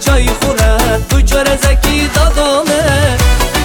چای خورد تو چاره زکی دادامه.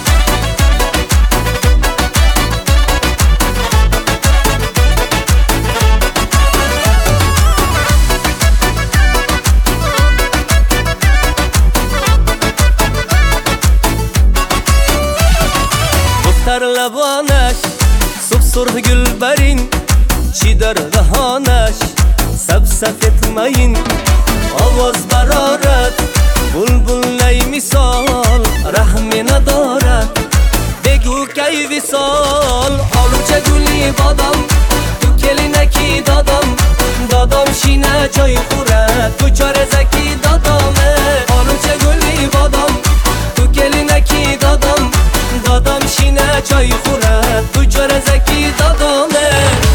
دختر لبانش صبح سرخ گل برین، چی در دهانش سب سفید مین. آواز برارد بلبل نی مثال، رحمی ندارد بگو کی وصال. آلوچه گلی بادم تو کلی نکی دادم، دادم شینه چای خورد تو چاره زکی دادامه. آلوچه گلی بادم تو کلی نکی دادم، دادم شینه چای خورد تو چاره زکی دادامه.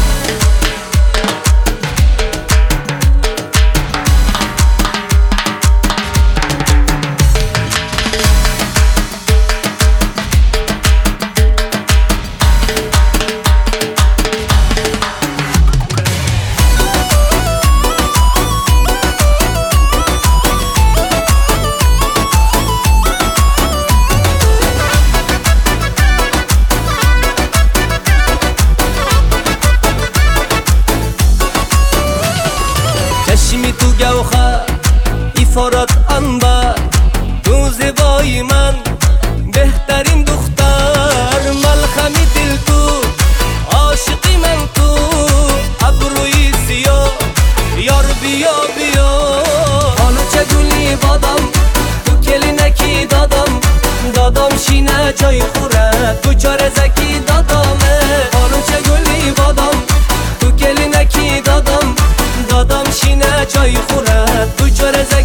چشمی تو گوخر ایفارات انبر، تو زیبایی من بهترین دختر. ملخمی دل تو عاشقی من تو، ابروی سیاه یار بیا بیا. آلوچه گلی بادم تو کلی نکی دادم، دادم شینه چای خورد تو چاره زکی دادامه. آلوچه گلی بادم تو کلی نکی دادم، دادم شینه چای خورد تو چاره زکی